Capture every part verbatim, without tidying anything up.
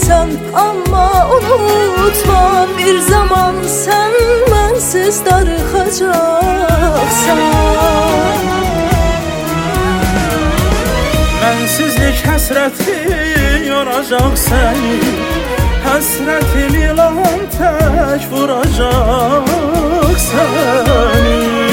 bilirsən, amma unutma, bir zaman sən mənsiz darıxacaqsan. Mənsizlik həsrəti yoracaq səni, həsrətim ilan tək vuracaq səni.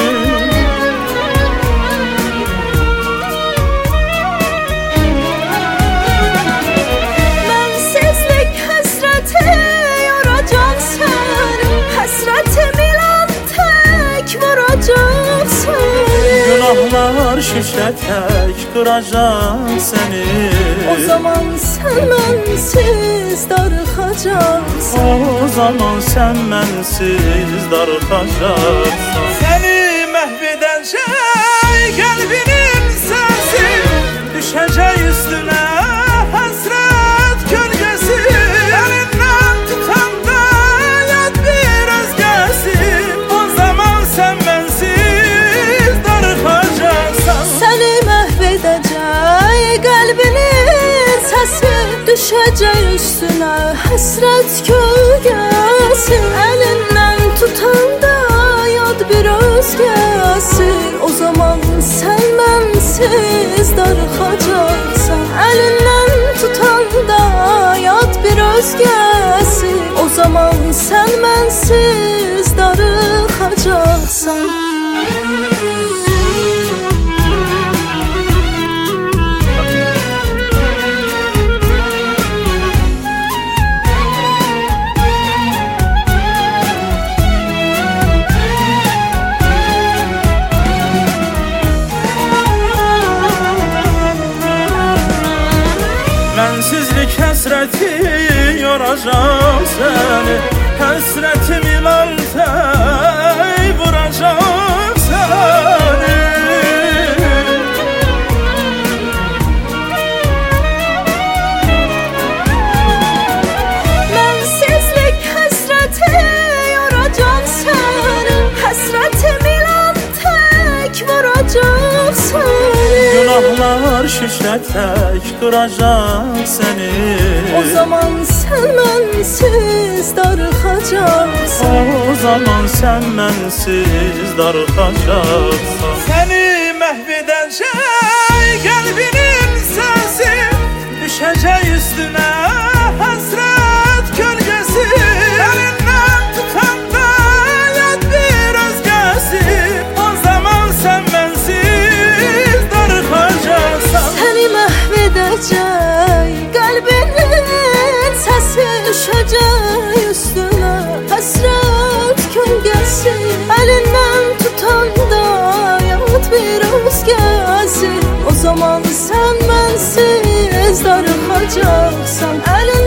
Mənsizlik həsrəti yoracaq səni, həsrətim ilan tək vuracaq səni. Günahlar şişə tək qıracaq səni. O zaman sən mənsiz darıxacaqsan. O zaman sən mənsiz darıxacaqsan. Səni məhv edəcək qəlbinin səsi, düşəcək üstünə həsrət kölgəsi. Əlindən tutanda yad bir özgəsi, o zaman sən mənsiz darıxacaqsan. Səni məhv edəcək qəlbinin səsi, düşəcək üstünə həsrət kölgəsi. Əlindən tutanda yad bir özgəsi, o zaman sən mənsiz darıxacaqsan. Əlindən tutanda yad bir özgəsi, o zaman sən mənsiz darıxacaqsan. Mənsizlik həsrəti yoracaq səni, həsrətim ilan tək vuracaq səni. Mənsizlik həsrəti yoracaq səni, həsrətim ilan tək vuracaq səni. Günahlar şişə tək qıracaq səni. O zaman sən mənsiz darıxacaqsan. O zaman sən mənsiz darıxacaqsan. Səni məhv edəcək qəlbinin səsi, düşəcək üstünə həsrət kölgəsi. Əlindən tutanda yad bir özgəsi, o zaman sən mənsiz darıxacaqsan. Səni məhv edəcək qəlbinin səsi, düşəcək üstünə həsrət kölgəsi. Əlindən tutanda yad bir özgəsi, o zaman sən mənsiz darıxacaqsan. Əlindən